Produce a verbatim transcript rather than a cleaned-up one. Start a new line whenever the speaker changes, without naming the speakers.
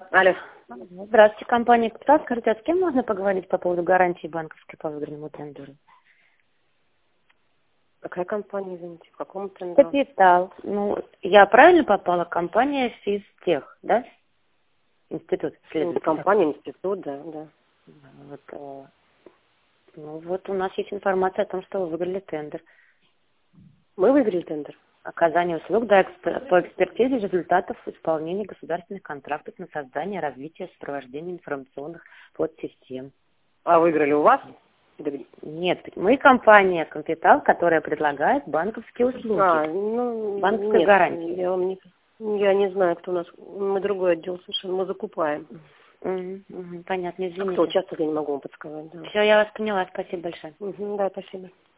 Алло.
Здравствуйте, компания «Капитал». Скажите, а с кем можно поговорить по поводу гарантии банковской по выигранному тендеру?
Какая компания, извините, в каком тендере?
«Капитал». Ну, я правильно попала? Компания «Физтех», да? Институт исследователей.
Компания, институт, да, да.
Вот, э, ну, вот у нас есть информация о том, что вы выиграли тендер.
Мы выиграли тендер.
Оказание услуг да, экспер- по экспертизе результатов исполнения государственных контрактов на создание, развитие, сопровождение информационных подсистем.
А выиграли у вас?
Нет, мы компания «Капитал», которая предлагает банковские услуги.
А, ну,
банковская
нет,
гарантия.
Я, вам не, я не знаю, кто у нас. Мы другой отдел совершенно, мы закупаем.
Угу, угу, понятно, извините.
Кто участвует, я не могу вам подсказать. Да.
Все, я вас поняла, спасибо большое.
Угу, да, спасибо.